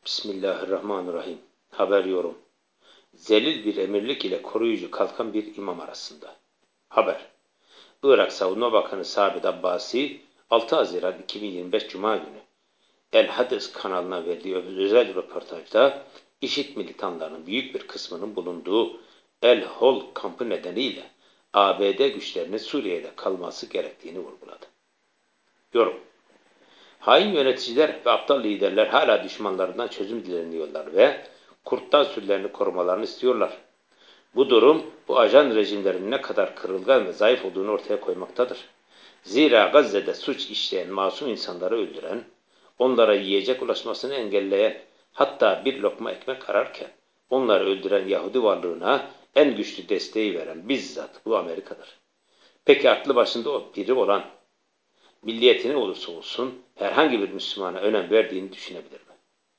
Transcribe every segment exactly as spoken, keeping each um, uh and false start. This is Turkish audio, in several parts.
Bismillahirrahmanirrahim. Haber yorum. Zelil bir emirlik ile koruyucu kalkan bir imam arasında. Haber. Irak Savunma Bakanı Sabit Abbasi, altı Haziran iki bin yirmi beş Cuma günü El Hades kanalına verdiği özel röportajda IŞİD militanlarının büyük bir kısmının bulunduğu El Hol kampı nedeniyle A B D güçlerinin Suriye'de kalması gerektiğini vurguladı. Yorum. Hain yöneticiler ve aptal liderler hala düşmanlarından çözüm dileniyorlar ve kurtlar sürülerini korumalarını istiyorlar. Bu durum bu ajan rejimlerinin ne kadar kırılgan ve zayıf olduğunu ortaya koymaktadır. Zira Gazze'de suç işleyen masum insanları öldüren, onlara yiyecek ulaşmasını engelleyen, hatta bir lokma ekmek ararken onları öldüren Yahudi varlığına en güçlü desteği veren bizzat bu Amerika'dır. Peki aklı başında biri olan, milliyeti ne olursa olsun herhangi bir Müslümana önem verdiğini düşünebilir mi?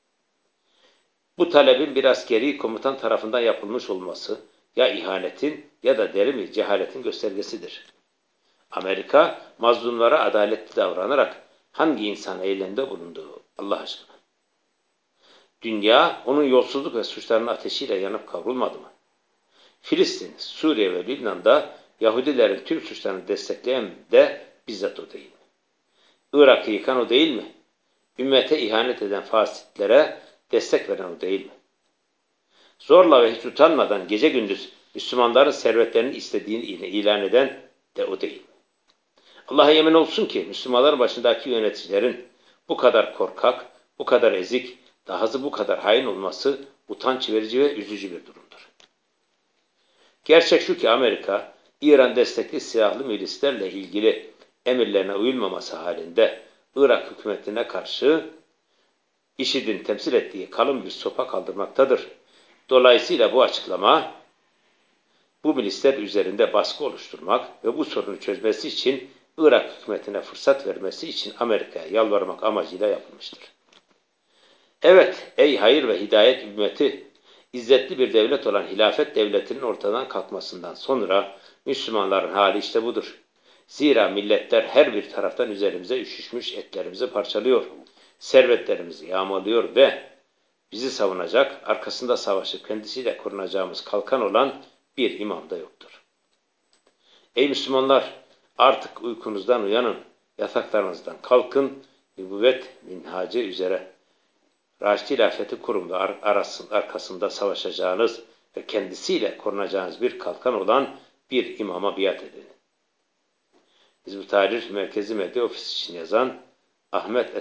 Bu talebin bir askeri komutan tarafından yapılmış olması ya ihanetin ya da derin bir cehaletin göstergesidir. Amerika mazlumlara adaletli davranarak hangi insan eylemde bulunduğu Allah aşkına? Dünya onun yolsuzluk ve suçlarının ateşiyle yanıp kavrulmadı mı? Filistin, Suriye ve Lübnan'da Yahudilerin tüm suçlarını destekleyen de bizzat o değil mi? Irak'ı yıkan o değil mi? Ümmete ihanet eden fasitlere destek veren o değil mi? Zorla ve hiç utanmadan gece gündüz Müslümanların servetlerini istediğini ilan eden de o değil mi? Allah'a yemin olsun ki Müslümanların başındaki yöneticilerin bu kadar korkak, bu kadar ezik, dahası bu kadar hain olması utanç verici ve üzücü bir durumdur. Gerçek şu ki Amerika, İran destekli silahlı milislerle ilgili emirlerine uyulmaması halinde Irak hükümetine karşı IŞİD'in temsil ettiği kalın bir sopa kaldırmaktadır. Dolayısıyla bu açıklama bu milisler üzerinde baskı oluşturmak ve bu sorunu çözmesi için Irak hükümetine fırsat vermesi için Amerika'ya yalvarmak amacıyla yapılmıştır. Evet, ey hayır ve hidayet ümmeti, İzzetli bir devlet olan hilafet devletinin ortadan kalkmasından sonra Müslümanların hali işte budur. Zira milletler her bir taraftan üzerimize üşüşmüş, etlerimizi parçalıyor, servetlerimizi yağmalıyor ve bizi savunacak, arkasında savaşıp kendisiyle korunacağımız kalkan olan bir imam da yoktur. Ey Müslümanlar, artık uykunuzdan uyanın, yataklarınızdan kalkın, nübüvvet minhacı üzere Raşid hilafeti kurum ve arkasında savaşacağınız ve kendisiyle korunacağınız bir kalkan olan bir imama biat edin. Hizb-ı Tahrir Merkezi Medya Ofisi için yazan Ahmet